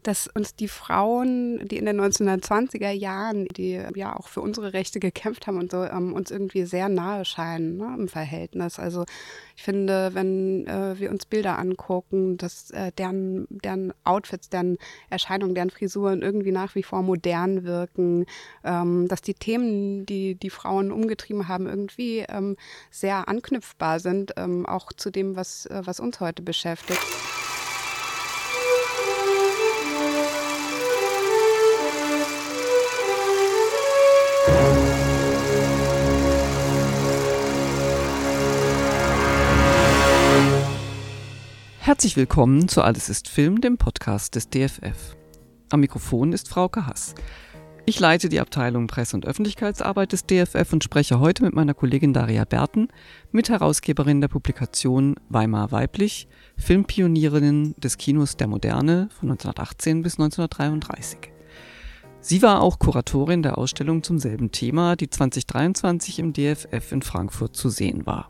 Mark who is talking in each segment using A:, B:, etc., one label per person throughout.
A: dass uns die Frauen, die in den 1920er Jahren, die ja auch für unsere Rechte gekämpft haben und so, uns irgendwie sehr nahe scheinen, ne, im Verhältnis. Also ich finde, wenn wir uns Bilder angucken, dass deren Outfits, deren Erscheinungen, deren Frisuren irgendwie nach wie vor modern wirken, dass die Themen, die die Frauen umgetrieben haben, irgendwie sehr anknüpfbar sind, auch zu dem, was uns heute beschäftigt.
B: Herzlich willkommen zu Alles ist Film, dem Podcast des DFF. Am Mikrofon ist Frauke Hass. Ich leite die Abteilung Presse- und Öffentlichkeitsarbeit des DFF und spreche heute mit meiner Kollegin Daria Berten, Mitherausgeberin der Publikation Weimar Weiblich, Filmpionierinnen des Kinos der Moderne von 1918 bis 1933. Sie war auch Kuratorin der Ausstellung zum selben Thema, die 2023 im DFF in Frankfurt zu sehen war.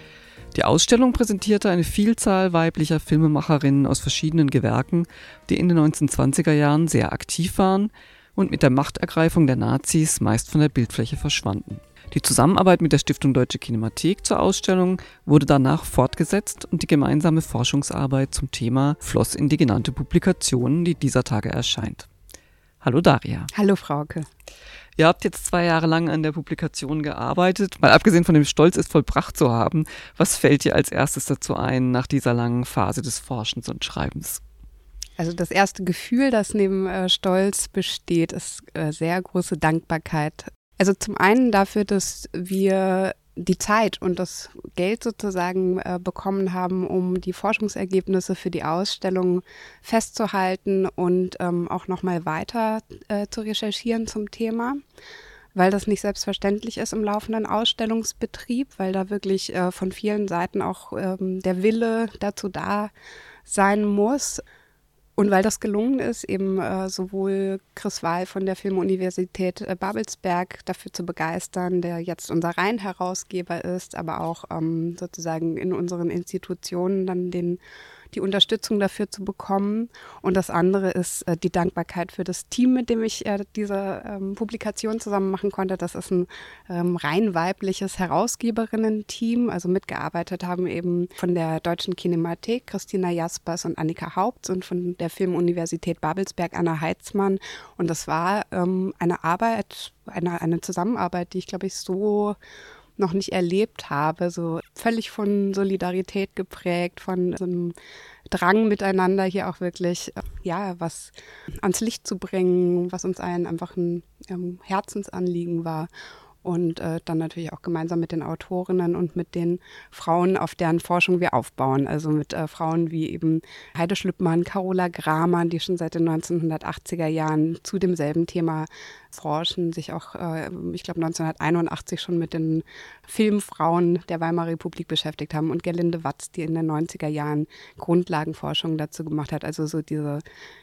B: Die Ausstellung präsentierte eine Vielzahl weiblicher Filmemacherinnen aus verschiedenen Gewerken, die in den 1920er Jahren sehr aktiv waren und mit der Machtergreifung der Nazis meist von der Bildfläche verschwanden. Die Zusammenarbeit mit der Stiftung Deutsche Kinemathek zur Ausstellung wurde danach fortgesetzt und die gemeinsame Forschungsarbeit zum Thema floss in die genannte Publikation, die dieser Tage erscheint. Hallo Daria.
A: Hallo Frauke.
B: Ihr habt jetzt 2 Jahre lang an der Publikation gearbeitet. Mal abgesehen von dem Stolz, es vollbracht zu haben, was fällt dir als erstes dazu ein nach dieser langen Phase des Forschens und Schreibens?
A: Also das erste Gefühl, das neben Stolz besteht, ist sehr große Dankbarkeit. Also zum einen dafür, dass wir die Zeit und das Geld sozusagen bekommen haben, um die Forschungsergebnisse für die Ausstellung festzuhalten und auch nochmal weiter zu recherchieren zum Thema, weil das nicht selbstverständlich ist im laufenden Ausstellungsbetrieb, weil da wirklich von vielen Seiten auch der Wille dazu da sein muss. Und weil das gelungen ist, eben sowohl Chris Wahl von der Filmuniversität Babelsberg dafür zu begeistern, der jetzt unser Reihenherausgeber ist, aber auch sozusagen in unseren Institutionen dann die Unterstützung dafür zu bekommen. Und das andere ist die Dankbarkeit für das Team, mit dem ich diese Publikation zusammen machen konnte. Das ist ein rein weibliches Herausgeberinnen-Team. Also mitgearbeitet haben eben von der Deutschen Kinemathek Christina Jaspers und Annika Haupts und von der Filmuniversität Babelsberg Anna Heitzmann. Und das war eine Arbeit, eine Zusammenarbeit, die ich, glaube ich, so noch nicht erlebt habe, so völlig von Solidarität geprägt, von so einem Drang miteinander hier auch wirklich, was ans Licht zu bringen, was uns allen einfach ein Herzensanliegen war. Und dann natürlich auch gemeinsam mit den Autorinnen und mit den Frauen, auf deren Forschung wir aufbauen. Also mit Frauen wie eben Heide Schlüppmann, Carola Gramann, die schon seit den 1980er Jahren zu demselben Thema forschen, sich auch, ich glaube 1981 schon mit den Filmfrauen der Weimarer Republik beschäftigt haben und Gerlinde Watz, die in den 90er Jahren Grundlagenforschung dazu gemacht hat. Also so diese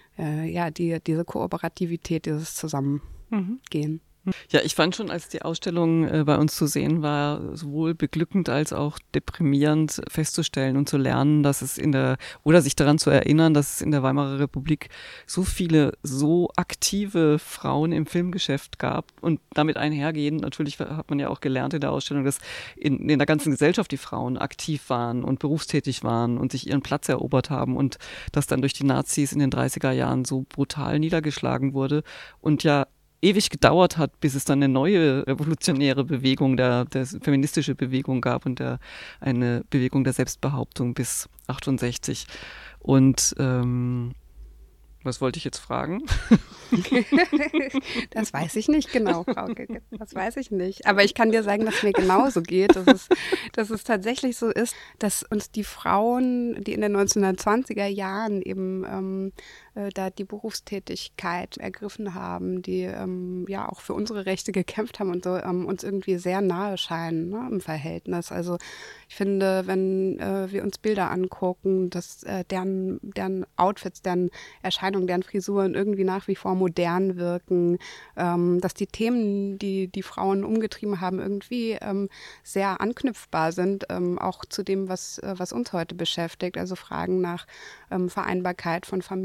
A: Kooperativität, dieses Zusammengehen.
B: Ja, ich fand schon, als die Ausstellung bei uns zu sehen war, sowohl beglückend als auch deprimierend festzustellen und zu lernen, dass es oder sich daran zu erinnern, dass es in der Weimarer Republik so viele so aktive Frauen im Filmgeschäft gab und damit einhergehend, natürlich hat man ja auch gelernt in der Ausstellung, dass in der ganzen Gesellschaft die Frauen aktiv waren und berufstätig waren und sich ihren Platz erobert haben und das dann durch die Nazis in den 30er Jahren so brutal niedergeschlagen wurde und ja ewig gedauert hat, bis es dann eine neue revolutionäre Bewegung, der feministische Bewegung gab und eine Bewegung der Selbstbehauptung bis 68. Und was wollte ich jetzt fragen?
A: Das weiß ich nicht genau, Frauke. Das weiß ich nicht. Aber ich kann dir sagen, dass es mir genauso geht. Dass es tatsächlich so ist, dass uns die Frauen, die in den 1920er Jahren eben da die Berufstätigkeit ergriffen haben, die auch für unsere Rechte gekämpft haben und so, uns irgendwie sehr nahe scheinen, ne, im Verhältnis. Also ich finde, wenn wir uns Bilder angucken, dass deren Outfits, deren Erscheinungen, deren Frisuren irgendwie nach wie vor modern wirken, dass die Themen, die die Frauen umgetrieben haben, irgendwie sehr anknüpfbar sind, auch zu dem, was uns heute beschäftigt. Also Fragen nach Vereinbarkeit von Familie und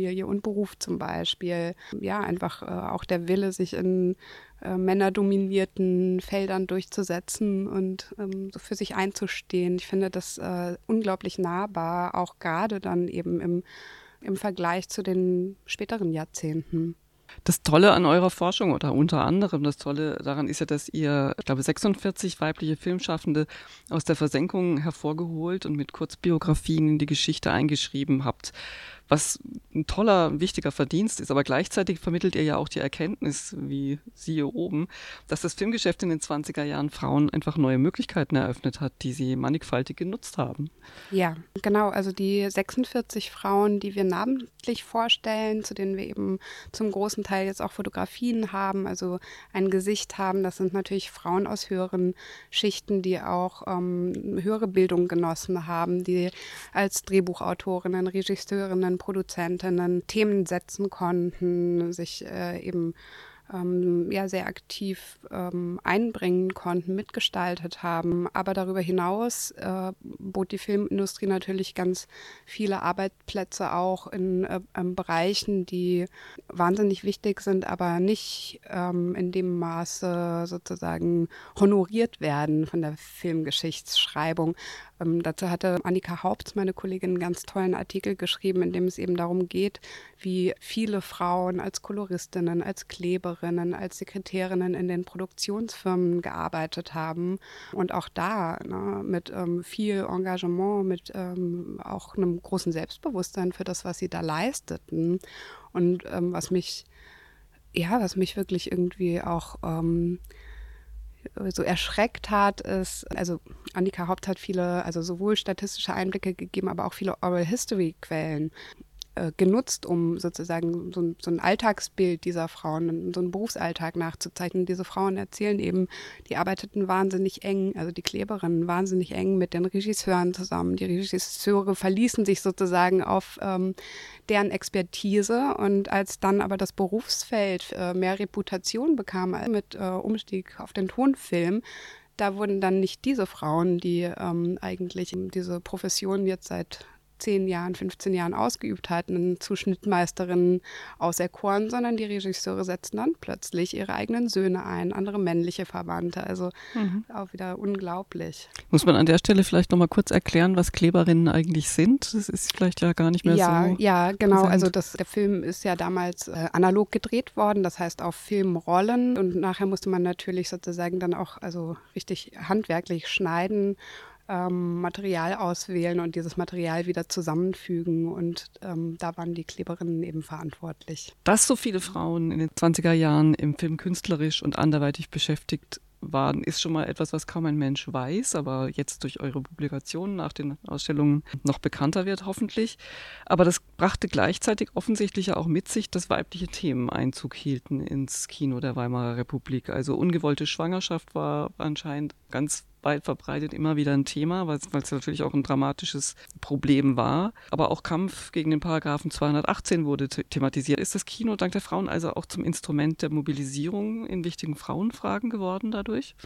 A: Beruf zum Beispiel. Ja, einfach auch der Wille, sich in männerdominierten Feldern durchzusetzen und so für sich einzustehen. Ich finde das unglaublich nahbar, auch gerade dann eben im Vergleich zu den späteren Jahrzehnten.
B: Das Tolle an eurer Forschung oder unter anderem das Tolle daran ist ja, dass ihr, ich glaube, 46 weibliche Filmschaffende aus der Versenkung hervorgeholt und mit Kurzbiografien in die Geschichte eingeschrieben habt, was ein toller, wichtiger Verdienst ist. Aber gleichzeitig vermittelt ihr ja auch die Erkenntnis, wie siehe oben, dass das Filmgeschäft in den 20er Jahren Frauen einfach neue Möglichkeiten eröffnet hat, die sie mannigfaltig genutzt haben.
A: Ja, genau. Also die 46 Frauen, die wir namentlich vorstellen, zu denen wir eben zum großen Teil jetzt auch Fotografien haben, also ein Gesicht haben, das sind natürlich Frauen aus höheren Schichten, die auch höhere Bildung genossen haben, die als Drehbuchautorinnen, Regisseurinnen, Produzentinnen Themen setzen konnten, sich eben sehr aktiv einbringen konnten, mitgestaltet haben. Aber darüber hinaus bot die Filmindustrie natürlich ganz viele Arbeitsplätze auch in Bereichen, die wahnsinnig wichtig sind, aber nicht in dem Maße sozusagen honoriert werden von der Filmgeschichtsschreibung. Dazu hatte Annika Haupts, meine Kollegin, einen ganz tollen Artikel geschrieben, in dem es eben darum geht, wie viele Frauen als Koloristinnen, als Kleberinnen, als Sekretärinnen in den Produktionsfirmen gearbeitet haben. Und auch da mit viel Engagement, mit auch einem großen Selbstbewusstsein für das, was sie da leisteten. Und was mich wirklich irgendwie auch so erschreckt hat, ist, also Annika Haupt hat viele, also sowohl statistische Einblicke gegeben, aber auch viele Oral History Quellen genutzt, um sozusagen so ein Alltagsbild dieser Frauen, so einen Berufsalltag nachzuzeichnen. Diese Frauen erzählen eben, die arbeiteten wahnsinnig eng, also die Kleberinnen wahnsinnig eng mit den Regisseuren zusammen. Die Regisseure verließen sich sozusagen auf deren Expertise, und als dann aber das Berufsfeld mehr Reputation bekam mit Umstieg auf den Tonfilm, da wurden dann nicht diese Frauen, die eigentlich diese Profession jetzt seit 10 Jahren, 15 Jahren ausgeübt hatten, zu Schnittmeisterinnen auserkoren, sondern die Regisseure setzten dann plötzlich ihre eigenen Söhne ein, andere männliche Verwandte. Also auch wieder unglaublich.
B: Muss man an der Stelle vielleicht noch mal kurz erklären, was Kleberinnen eigentlich sind? Das ist vielleicht ja gar nicht mehr so.
A: Ja, genau.
B: Präsent.
A: Also der Film ist ja damals analog gedreht worden, das heißt auf Filmrollen, und nachher musste man natürlich sozusagen dann auch also richtig handwerklich schneiden, Material auswählen und dieses Material wieder zusammenfügen, und da waren die Kleberinnen eben verantwortlich.
B: Dass so viele Frauen in den 20er Jahren im Film künstlerisch und anderweitig beschäftigt waren, ist schon mal etwas, was kaum ein Mensch weiß, aber jetzt durch eure Publikationen nach den Ausstellungen noch bekannter wird, hoffentlich. Aber das brachte gleichzeitig offensichtlich ja auch mit sich, dass weibliche Themen Einzug hielten ins Kino der Weimarer Republik. Also ungewollte Schwangerschaft war anscheinend ganz weit verbreitet immer wieder ein Thema, weil es natürlich auch ein dramatisches Problem war. Aber auch Kampf gegen den Paragraphen 218 wurde thematisiert. Ist das Kino dank der Frauen also auch zum Instrument der Mobilisierung in wichtigen Frauenfragen geworden dadurch?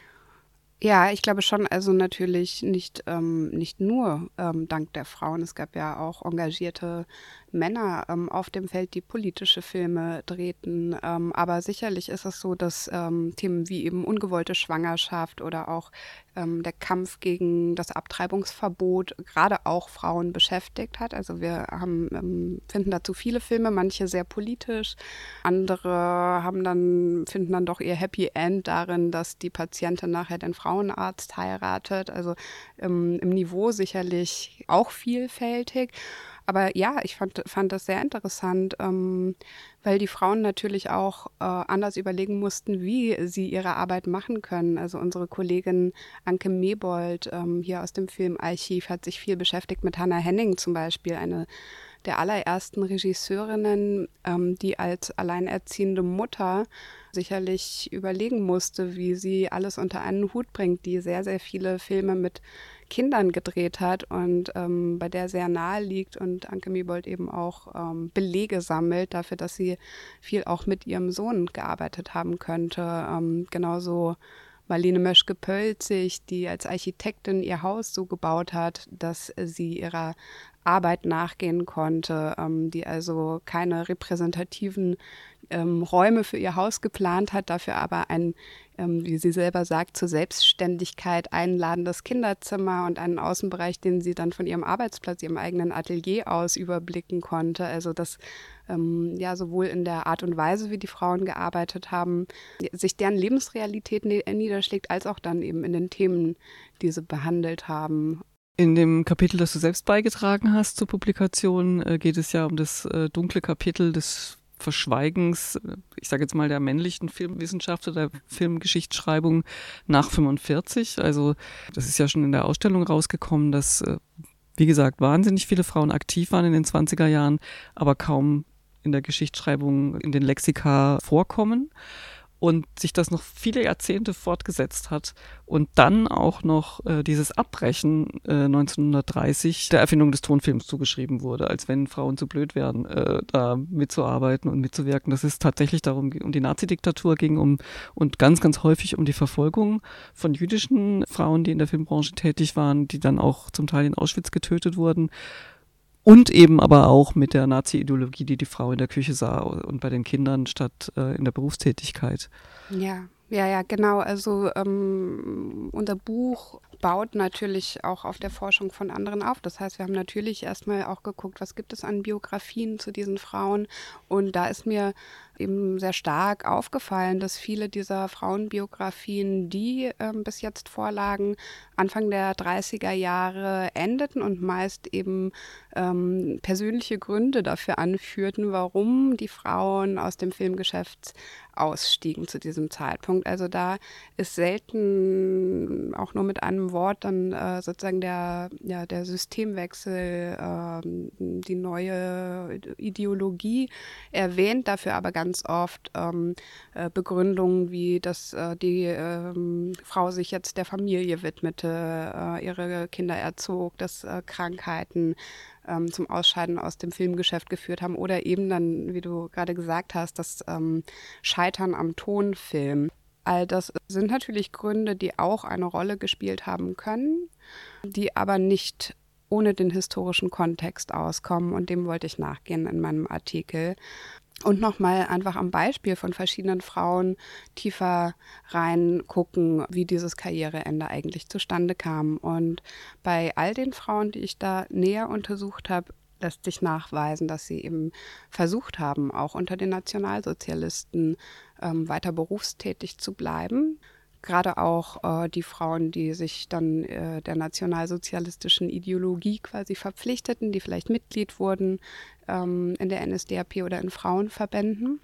A: Ja, ich glaube schon, also natürlich nicht nur dank der Frauen. Es gab ja auch engagierte Männer auf dem Feld, die politische Filme drehten. Aber sicherlich ist es so, dass Themen wie eben ungewollte Schwangerschaft oder auch der Kampf gegen das Abtreibungsverbot gerade auch Frauen beschäftigt hat. Also wir finden dazu viele Filme, manche sehr politisch, andere finden dann doch ihr Happy End darin, dass die Patientin nachher den Frauenarzt heiratet. Also im Niveau sicherlich auch vielfältig. Aber ja, ich fand das sehr interessant, weil die Frauen natürlich auch anders überlegen mussten, wie sie ihre Arbeit machen können. Also unsere Kollegin Anke Mebold hier aus dem Filmarchiv hat sich viel beschäftigt mit Hannah Henning zum Beispiel, eine der allerersten Regisseurinnen, die als alleinerziehende Mutter sicherlich überlegen musste, wie sie alles unter einen Hut bringt, die sehr, sehr viele Filme mit Kindern gedreht hat und bei der sehr nahe liegt, und Anke Mebold eben auch Belege sammelt dafür, dass sie viel auch mit ihrem Sohn gearbeitet haben könnte. Genauso Marlene Möschke-Pölzig, die als Architektin ihr Haus so gebaut hat, dass sie ihrer Arbeit nachgehen konnte, die also keine repräsentativen Räume für ihr Haus geplant hat, dafür aber ein, wie sie selber sagt, zur Selbstständigkeit einladendes Kinderzimmer und einen Außenbereich, den sie dann von ihrem Arbeitsplatz, ihrem eigenen Atelier aus überblicken konnte. Also dass sowohl in der Art und Weise, wie die Frauen gearbeitet haben, sich deren Lebensrealität niederschlägt, als auch dann eben in den Themen, die sie behandelt haben.
B: In dem Kapitel, das du selbst beigetragen hast zur Publikation, geht es ja um das dunkle Kapitel des Verschweigens, ich sage jetzt mal der männlichen Filmwissenschaft oder der Filmgeschichtsschreibung nach 45. Also das ist ja schon in der Ausstellung rausgekommen, dass, wie gesagt, wahnsinnig viele Frauen aktiv waren in den 20er Jahren, aber kaum in der Geschichtsschreibung in den Lexika vorkommen. Und sich das noch viele Jahrzehnte fortgesetzt hat und dann auch noch dieses Abbrechen 1930 der Erfindung des Tonfilms zugeschrieben wurde, als wenn Frauen zu blöd wären, da mitzuarbeiten und mitzuwirken. Dass es tatsächlich darum um die Nazidiktatur ging und ganz, ganz häufig um die Verfolgung von jüdischen Frauen, die in der Filmbranche tätig waren, die dann auch zum Teil in Auschwitz getötet wurden. Und eben aber auch mit der Nazi-Ideologie, die die Frau in der Küche sah und bei den Kindern statt in der Berufstätigkeit.
A: Ja, genau. Also unser Buch baut natürlich auch auf der Forschung von anderen auf. Das heißt, wir haben natürlich erstmal auch geguckt, was gibt es an Biografien zu diesen Frauen. Und da ist mir eben sehr stark aufgefallen, dass viele dieser Frauenbiografien, die bis jetzt vorlagen, Anfang der 30er Jahre endeten und meist eben persönliche Gründe dafür anführten, warum die Frauen aus dem Filmgeschäft ausstiegen zu diesem Zeitpunkt. Also da ist selten auch nur mit einem Wort dann sozusagen der Systemwechsel, die neue Ideologie erwähnt, dafür aber ganz oft Begründungen wie, dass die Frau sich jetzt der Familie widmete, ihre Kinder erzog, dass Krankheiten zum Ausscheiden aus dem Filmgeschäft geführt haben oder eben dann, wie du gerade gesagt hast, das Scheitern am Tonfilm. All das sind natürlich Gründe, die auch eine Rolle gespielt haben können, die aber nicht ohne den historischen Kontext auskommen und dem wollte ich nachgehen in meinem Artikel. Und nochmal einfach am Beispiel von verschiedenen Frauen tiefer reingucken, wie dieses Karriereende eigentlich zustande kam. Und bei all den Frauen, die ich da näher untersucht habe, lässt sich nachweisen, dass sie eben versucht haben, auch unter den Nationalsozialisten weiter berufstätig zu bleiben. Gerade auch die Frauen, die sich dann der nationalsozialistischen Ideologie quasi verpflichteten, die vielleicht Mitglied wurden in der NSDAP oder in Frauenverbänden.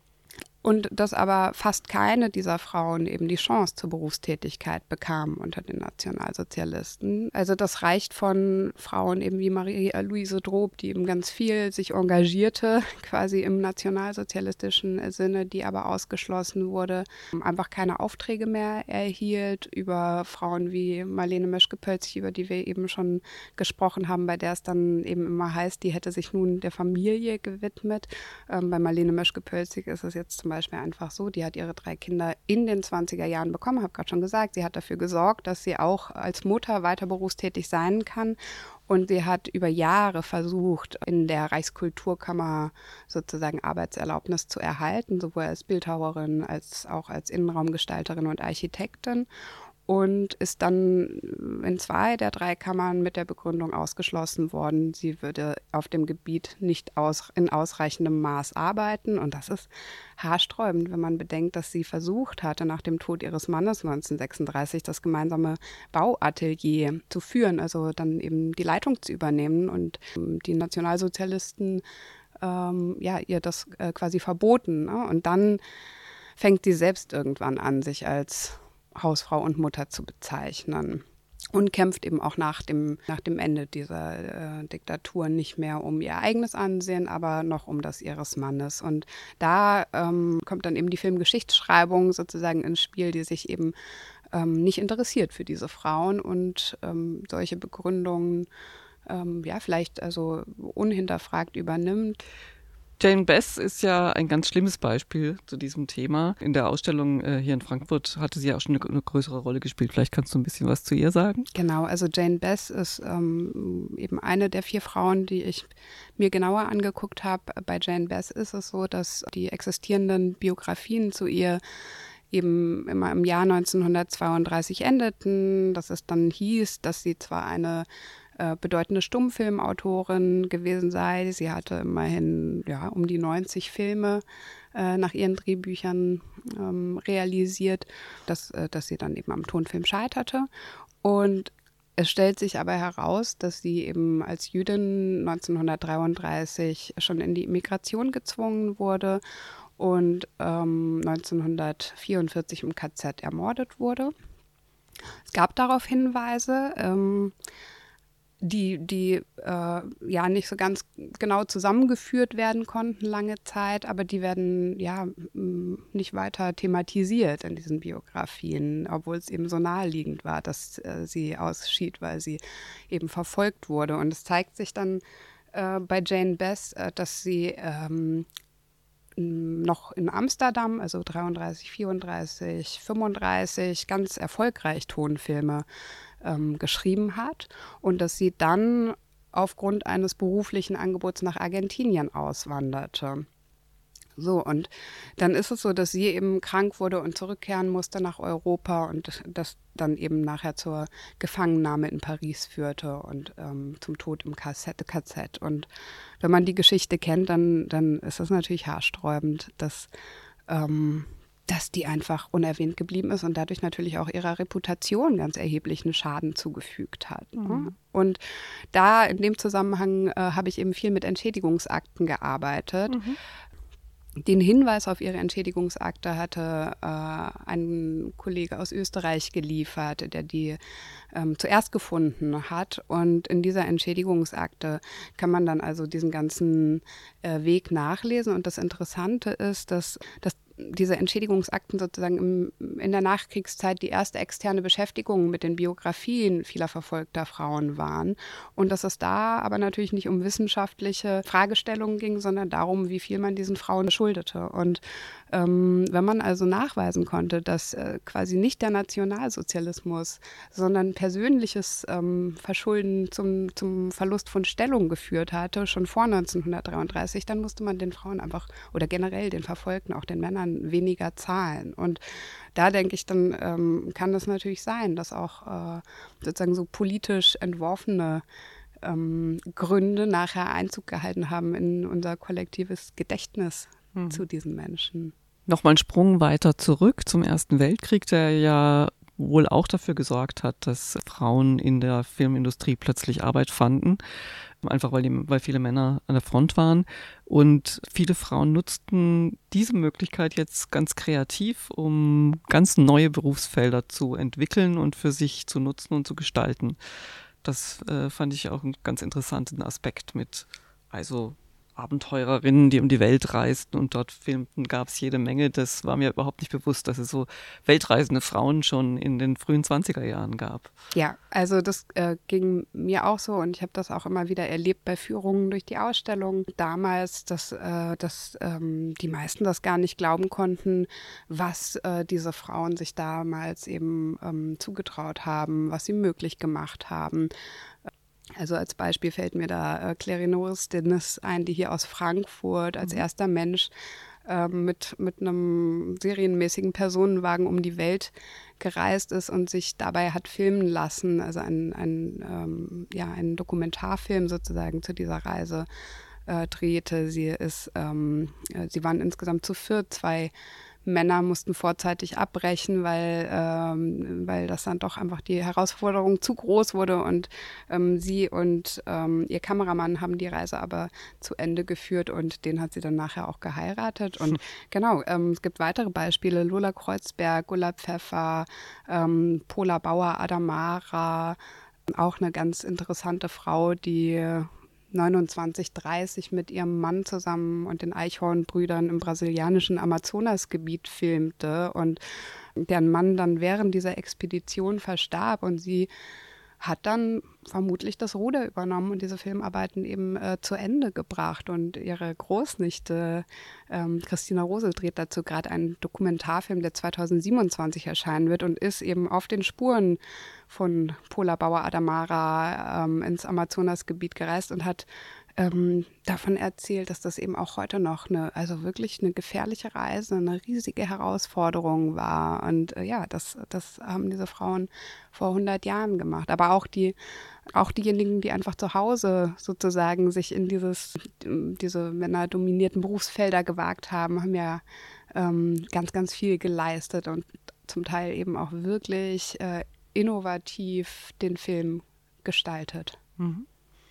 A: Und dass aber fast keine dieser Frauen eben die Chance zur Berufstätigkeit bekamen unter den Nationalsozialisten. Also das reicht von Frauen eben wie Marie-Louise Droop, die eben ganz viel sich engagierte, quasi im nationalsozialistischen Sinne, die aber ausgeschlossen wurde, einfach keine Aufträge mehr erhielt, über Frauen wie Marlene Meschke-Pölzig, über die wir eben schon gesprochen haben, bei der es dann eben immer heißt, die hätte sich nun der Familie gewidmet. Bei Marlene Meschke-Pölzig ist es jetzt zum Beispiel einfach so, die hat ihre 3 Kinder in den 20er Jahren bekommen, habe gerade schon gesagt, sie hat dafür gesorgt, dass sie auch als Mutter weiter berufstätig sein kann und sie hat über Jahre versucht, in der Reichskulturkammer sozusagen Arbeitserlaubnis zu erhalten, sowohl als Bildhauerin als auch als Innenraumgestalterin und Architektin. Und ist dann in 2 der 3 Kammern mit der Begründung ausgeschlossen worden, sie würde auf dem Gebiet nicht in ausreichendem Maß arbeiten. Und das ist haarsträubend, wenn man bedenkt, dass sie versucht hatte, nach dem Tod ihres Mannes 1936 das gemeinsame Bauatelier zu führen, also dann eben die Leitung zu übernehmen. Und die Nationalsozialisten ihr das quasi verboten. Ne? Und dann fängt sie selbst irgendwann an, sich als Hausfrau und Mutter zu bezeichnen und kämpft eben auch nach dem Ende dieser Diktatur nicht mehr um ihr eigenes Ansehen, aber noch um das ihres Mannes. Und da kommt dann eben die Filmgeschichtsschreibung sozusagen ins Spiel, die sich eben nicht interessiert für diese Frauen und solche Begründungen vielleicht also unhinterfragt übernimmt.
B: Jane Bess ist ja ein ganz schlimmes Beispiel zu diesem Thema. In der Ausstellung hier in Frankfurt hatte sie ja auch schon eine größere Rolle gespielt. Vielleicht kannst du ein bisschen was zu ihr sagen?
A: Genau, also Jane Bess ist eben eine der 4 Frauen, die ich mir genauer angeguckt habe. Bei Jane Bess ist es so, dass die existierenden Biografien zu ihr eben immer im Jahr 1932 endeten, dass es dann hieß, dass sie zwar eine bedeutende Stummfilmautorin gewesen sei. Sie hatte immerhin um die 90 Filme nach ihren Drehbüchern realisiert, dass sie dann eben am Tonfilm scheiterte. Und es stellt sich aber heraus, dass sie eben als Jüdin 1933 schon in die Immigration gezwungen wurde und 1944 im KZ ermordet wurde. Es gab darauf Hinweise, die nicht so ganz genau zusammengeführt werden konnten lange Zeit, aber die werden nicht weiter thematisiert in diesen Biografien, obwohl es eben so naheliegend war, dass sie ausschied, weil sie eben verfolgt wurde. Und es zeigt sich dann bei Jane Bess, dass sie noch in Amsterdam, also 33, 34, 35, ganz erfolgreich Tonfilme geschrieben hat und dass sie dann aufgrund eines beruflichen Angebots nach Argentinien auswanderte. So, und dann ist es so, dass sie eben krank wurde und zurückkehren musste nach Europa und das dann eben nachher zur Gefangennahme in Paris führte und zum Tod im KZ. Und wenn man die Geschichte kennt, dann ist es natürlich haarsträubend, dass die einfach unerwähnt geblieben ist und dadurch natürlich auch ihrer Reputation ganz erheblichen Schaden zugefügt hat. Mhm. Und da in dem Zusammenhang habe ich eben viel mit Entschädigungsakten gearbeitet. Mhm. Den Hinweis auf ihre Entschädigungsakte hatte ein Kollege aus Österreich geliefert, der die zuerst gefunden hat. Und in dieser Entschädigungsakte kann man dann also diesen ganzen Weg nachlesen. Und das Interessante ist, dass diese Entschädigungsakten sozusagen in der Nachkriegszeit die erste externe Beschäftigung mit den Biografien vieler verfolgter Frauen waren und dass es da aber natürlich nicht um wissenschaftliche Fragestellungen ging, sondern darum, wie viel man diesen Frauen schuldete. Und wenn man also nachweisen konnte, dass quasi nicht der Nationalsozialismus, sondern persönliches Verschulden zum Verlust von Stellung geführt hatte, schon vor 1933, dann musste man den Frauen einfach oder generell den Verfolgten, auch den Männern, weniger zahlen. Und da denke ich, dann kann das natürlich sein, dass auch sozusagen so politisch entworfene Gründe nachher Einzug gehalten haben in unser kollektives Gedächtnis zu diesen Menschen.
B: Nochmal einen Sprung weiter zurück zum Ersten Weltkrieg, der ja wohl auch dafür gesorgt hat, dass Frauen in der Filmindustrie plötzlich Arbeit fanden. Einfach weil viele Männer an der Front waren. Und viele Frauen nutzten diese Möglichkeit jetzt ganz kreativ, um ganz neue Berufsfelder zu entwickeln und für sich zu nutzen und zu gestalten. Das fand ich auch einen ganz interessanten Aspekt mit, also Abenteurerinnen, die um die Welt reisten und dort filmten, gab es jede Menge. Das war mir überhaupt nicht bewusst, dass es so weltreisende Frauen schon in den frühen 20er Jahren gab.
A: Ja, also das ging mir auch so und ich habe das auch immer wieder erlebt bei Führungen durch die Ausstellung damals, dass die meisten das gar nicht glauben konnten, was diese Frauen sich damals eben zugetraut haben, was sie möglich gemacht haben. Also als Beispiel fällt mir da Claire-Honoré Dennis ein, die hier aus Frankfurt als erster Mensch mit einem serienmäßigen Personenwagen um die Welt gereist ist und sich dabei hat filmen lassen, also ein Dokumentarfilm sozusagen zu dieser Reise drehte. Sie waren insgesamt zu 4, 2 Männer mussten vorzeitig abbrechen, weil das dann doch einfach die Herausforderung zu groß wurde und sie und ihr Kameramann haben die Reise aber zu Ende geführt und den hat sie dann nachher auch geheiratet. Und genau, es gibt weitere Beispiele, Lola Kreuzberg, Ulla Pfeffer, Pola Bauer, Adamara, auch eine ganz interessante Frau, die 29, 30 mit ihrem Mann zusammen und den Eichhornbrüdern im brasilianischen Amazonasgebiet filmte und deren Mann dann während dieser Expedition verstarb und sie hat dann vermutlich das Ruder übernommen und diese Filmarbeiten eben zu Ende gebracht. Und ihre Großnichte Christina Rosel dreht dazu gerade einen Dokumentarfilm, der 2027 erscheinen wird und ist eben auf den Spuren von Pola Bauer-Adamara ins Amazonasgebiet gereist und hat davon erzählt, dass das eben auch heute noch also wirklich eine gefährliche Reise, eine riesige Herausforderung war. Und das haben diese Frauen vor 100 Jahren gemacht. Aber auch diejenigen, die einfach zu Hause sozusagen sich in diese männerdominierten Berufsfelder gewagt haben, haben ja ganz, ganz viel geleistet und zum Teil eben auch wirklich innovativ den Film gestaltet.
B: Mhm.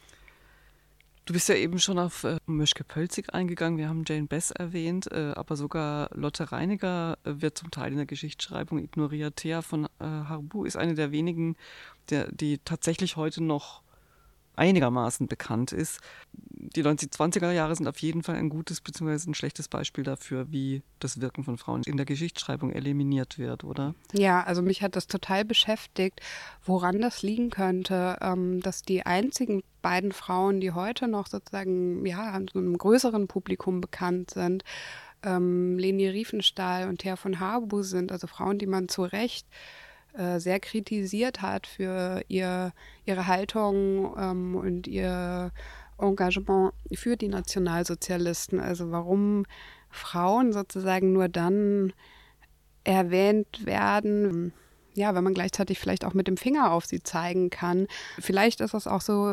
B: Du bist ja eben schon auf Möschke Pölzig eingegangen, wir haben Jane Bess erwähnt, aber sogar Lotte Reiniger wird zum Teil in der Geschichtsschreibung ignoriert. Thea von Harbou ist eine der wenigen, die tatsächlich heute noch einigermaßen bekannt ist. Die 1920er Jahre sind auf jeden Fall ein gutes bzw. ein schlechtes Beispiel dafür, wie das Wirken von Frauen in der Geschichtsschreibung eliminiert wird, oder?
A: Ja, also mich hat das total beschäftigt, woran das liegen könnte, dass die einzigen beiden Frauen, die heute noch sozusagen so einem größeren Publikum bekannt sind, Leni Riefenstahl und Thea von Harbou sind, also Frauen, die man zu Recht sehr kritisiert hat für ihre Haltung und ihr Engagement für die Nationalsozialisten. Also warum Frauen sozusagen nur dann erwähnt werden, wenn man gleichzeitig vielleicht auch mit dem Finger auf sie zeigen kann. Vielleicht ist es auch so,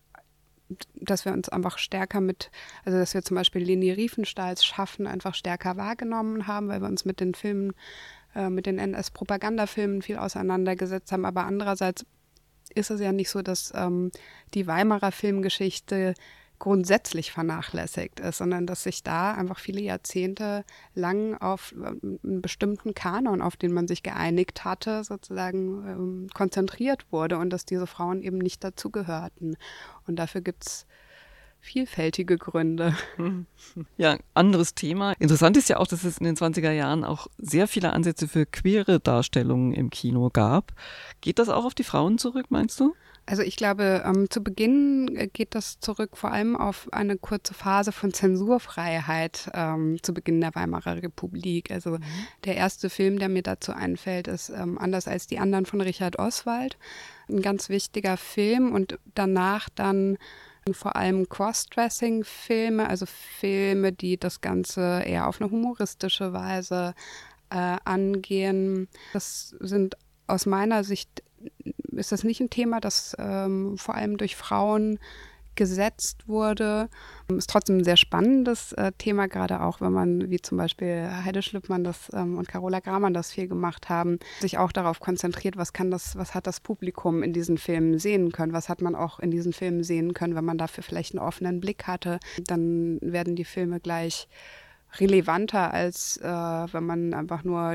A: dass wir uns einfach stärker dass wir zum Beispiel Leni Riefenstahls Schaffen einfach stärker wahrgenommen haben, weil wir uns mit den Filmen, mit den NS-Propagandafilmen viel auseinandergesetzt haben. Aber andererseits ist es ja nicht so, dass die Weimarer Filmgeschichte grundsätzlich vernachlässigt ist, sondern dass sich da einfach viele Jahrzehnte lang auf einen bestimmten Kanon, auf den man sich geeinigt hatte, sozusagen konzentriert wurde und dass diese Frauen eben nicht dazugehörten. Und dafür gibt es vielfältige Gründe.
B: Ja, anderes Thema. Interessant ist ja auch, dass es in den 20er Jahren auch sehr viele Ansätze für queere Darstellungen im Kino gab. Geht das auch auf die Frauen zurück, meinst du?
A: Also ich glaube, zu Beginn geht das zurück vor allem auf eine kurze Phase von Zensurfreiheit zu Beginn der Weimarer Republik. Also der erste Film, der mir dazu einfällt, ist Anders als die anderen von Richard Oswald. Ein ganz wichtiger Film und danach dann vor allem Crossdressing-Filme, also Filme, die das Ganze eher auf eine humoristische Weise angehen. Das sind aus meiner Sicht, ist das nicht ein Thema, das vor allem durch Frauen gesetzt wurde. Ist trotzdem ein sehr spannendes Thema, gerade auch, wenn man, wie zum Beispiel Heide Schlüppmann und Carola Gramann das viel gemacht haben, sich auch darauf konzentriert, was hat das Publikum in diesen Filmen sehen können, was hat man auch in diesen Filmen sehen können, wenn man dafür vielleicht einen offenen Blick hatte, dann werden die Filme gleich relevanter, als wenn man einfach nur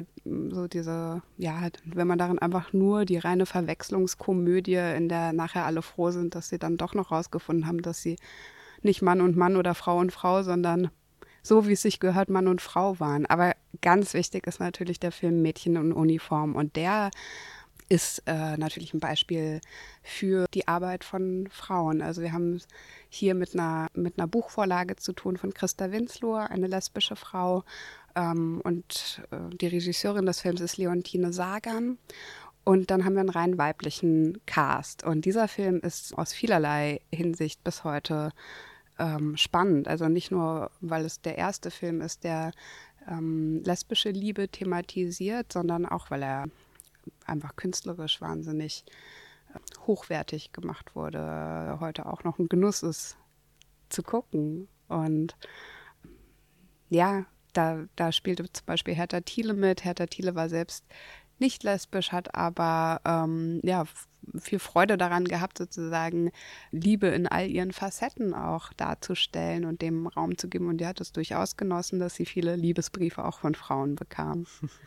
A: wenn man darin einfach nur die reine Verwechslungskomödie, in der nachher alle froh sind, dass sie dann doch noch rausgefunden haben, dass sie nicht Mann und Mann oder Frau und Frau, sondern so, wie es sich gehört, Mann und Frau waren. Aber ganz wichtig ist natürlich der Film Mädchen in Uniform und der ist natürlich ein Beispiel für die Arbeit von Frauen. Also wir haben hier mit einer Buchvorlage zu tun von Christa Winslow, eine lesbische Frau. Und die Regisseurin des Films ist Leontine Sagan. Und dann haben wir einen rein weiblichen Cast. Und dieser Film ist aus vielerlei Hinsicht bis heute spannend. Also nicht nur, weil es der erste Film ist, der lesbische Liebe thematisiert, sondern auch, weil er einfach künstlerisch wahnsinnig hochwertig gemacht wurde, heute auch noch ein Genuss ist zu gucken. Und ja, da spielte zum Beispiel Hertha Thiele mit. Hertha Thiele war selbst nicht lesbisch, hat aber viel Freude daran gehabt, sozusagen Liebe in all ihren Facetten auch darzustellen und dem Raum zu geben. Und die hat es durchaus genossen, dass sie viele Liebesbriefe auch von Frauen bekam.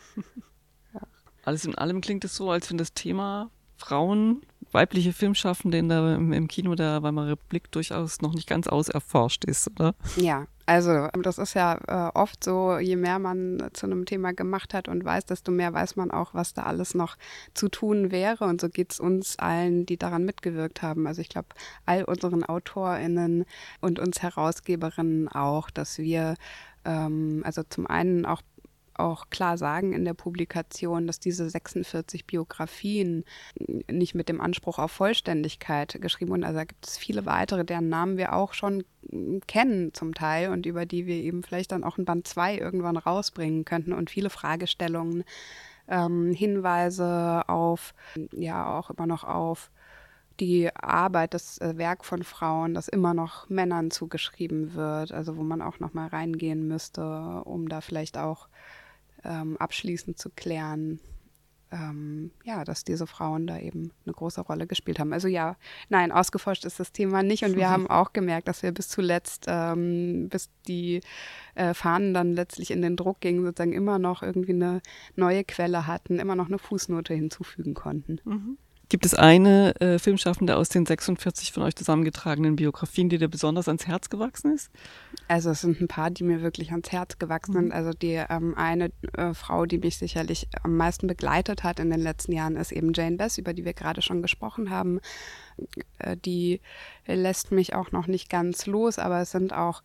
B: Alles in allem klingt es so, als wenn das Thema Frauen, weibliche Filmschaffende im Kino der Weimarer Republik durchaus noch nicht ganz auserforscht ist, oder?
A: Ja, Also das ist ja oft so, je mehr man zu einem Thema gemacht hat und weiß, desto mehr weiß man auch, was da alles noch zu tun wäre. Und so geht es uns allen, die daran mitgewirkt haben. Also ich glaube, all unseren AutorInnen und uns Herausgeberinnen auch, dass wir also zum einen auch klar sagen in der Publikation, dass diese 46 Biografien nicht mit dem Anspruch auf Vollständigkeit geschrieben wurden. Also da gibt es viele weitere, deren Namen wir auch schon kennen zum Teil und über die wir eben vielleicht dann auch ein Band 2 irgendwann rausbringen könnten und viele Fragestellungen, Hinweise auf, ja auch immer noch auf die Arbeit, das Werk von Frauen, das immer noch Männern zugeschrieben wird, also wo man auch noch mal reingehen müsste, um da vielleicht auch abschließend zu klären, ja, dass diese Frauen da eben eine große Rolle gespielt haben. Also ja, nein, ausgeforscht ist das Thema nicht und wir haben auch gemerkt, dass wir bis zuletzt, bis die Fahnen dann letztlich in den Druck gingen, sozusagen immer noch irgendwie eine neue Quelle hatten, immer noch eine Fußnote hinzufügen konnten.
B: Mhm. Gibt es eine Filmschaffende aus den 46 von euch zusammengetragenen Biografien, die dir besonders ans Herz gewachsen ist?
A: Also es sind ein paar, die mir wirklich ans Herz gewachsen sind. Also die eine Frau, die mich sicherlich am meisten begleitet hat in den letzten Jahren, ist eben Jane Bess, über die wir gerade schon gesprochen haben. Die lässt mich auch noch nicht ganz los, aber es sind auch,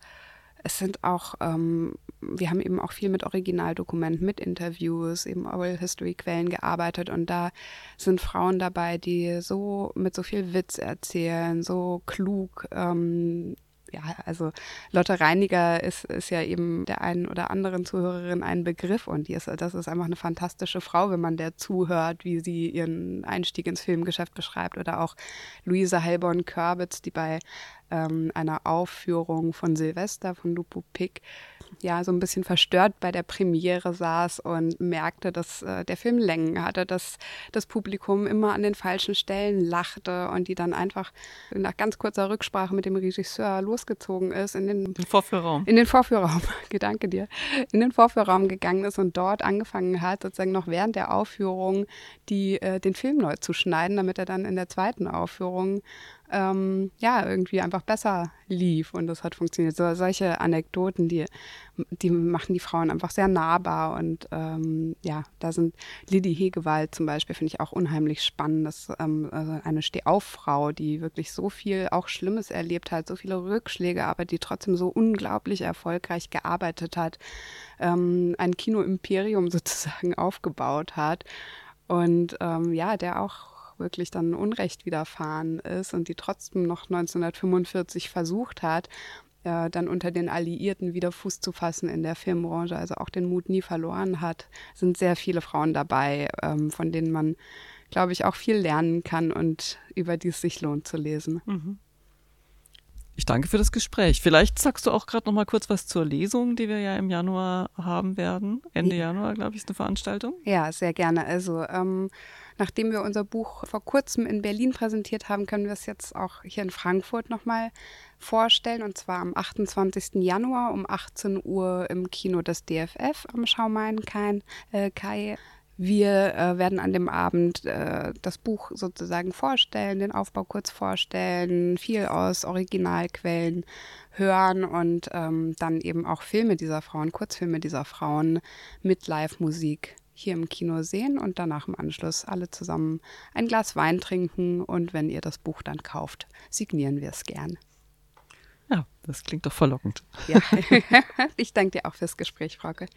A: wir haben eben auch viel mit Originaldokumenten, mit Interviews, eben Oral History Quellen gearbeitet und da sind Frauen dabei, die so mit so viel Witz erzählen, so klug. Ja, also Lotte Reiniger ist ja eben der einen oder anderen Zuhörerin ein Begriff und das ist einfach eine fantastische Frau, wenn man der zuhört, wie sie ihren Einstieg ins Filmgeschäft beschreibt oder auch Luise Heilborn-Körbitz, die bei einer Aufführung von Silvester von Lupo Pick ja so ein bisschen verstört bei der Premiere saß und merkte, dass der Film Längen hatte, dass das Publikum immer an den falschen Stellen lachte und die dann einfach nach ganz kurzer Rücksprache mit dem Regisseur losgezogen ist in den Vorführraum. In den Vorführraum, danke dir. In den Vorführraum gegangen ist und dort angefangen hat, sozusagen noch während der Aufführung den Film neu zu schneiden, damit er dann in der zweiten Aufführung irgendwie einfach besser lief und das hat funktioniert. Solche Anekdoten, die machen die Frauen einfach sehr nahbar und da sind Lydie Hegewald zum Beispiel, finde ich auch unheimlich spannend. Das ist eine Stehauffrau, die wirklich so viel auch Schlimmes erlebt hat, so viele Rückschläge, aber die trotzdem so unglaublich erfolgreich gearbeitet hat, ein Kino-Imperium sozusagen aufgebaut hat und der auch wirklich dann Unrecht widerfahren ist und die trotzdem noch 1945 versucht hat, dann unter den Alliierten wieder Fuß zu fassen in der Filmbranche, also auch den Mut nie verloren hat, sind sehr viele Frauen dabei, von denen man, glaube ich, auch viel lernen kann und über die es sich lohnt zu lesen.
B: Mhm. Ich danke für das Gespräch. Vielleicht sagst du auch gerade noch mal kurz was zur Lesung, die wir ja im Januar haben werden. Ende Januar, glaube ich, ist eine Veranstaltung.
A: Ja, sehr gerne. Also nachdem wir unser Buch vor kurzem in Berlin präsentiert haben, können wir es jetzt auch hier in Frankfurt noch mal vorstellen. Und zwar am 28. Januar um 18 Uhr im Kino des DFF am Schaumaien-Kai. Wir werden an dem Abend das Buch sozusagen vorstellen, den Aufbau kurz vorstellen, viel aus Originalquellen hören und dann eben auch Filme dieser Frauen, Kurzfilme dieser Frauen mit Live-Musik hier im Kino sehen und danach im Anschluss alle zusammen ein Glas Wein trinken und wenn ihr das Buch dann kauft, signieren wir es gern.
B: Ja, das klingt doch verlockend.
A: Ja, ich danke dir auch fürs Gespräch, Frauke.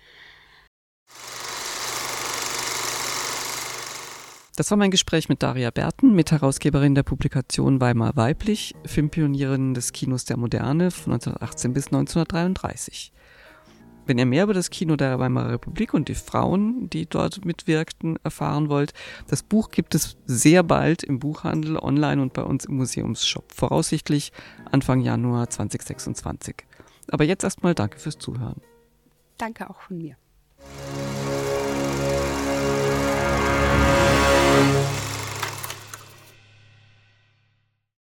B: Das war mein Gespräch mit Daria Berten, Mitherausgeberin der Publikation Weimar Weiblich, Filmpionierin des Kinos der Moderne von 1918 bis 1933. Wenn ihr mehr über das Kino der Weimarer Republik und die Frauen, die dort mitwirkten, erfahren wollt, das Buch gibt es sehr bald im Buchhandel, online und bei uns im Museumsshop, voraussichtlich Anfang Januar 2026. Aber jetzt erstmal danke fürs Zuhören.
A: Danke auch von mir.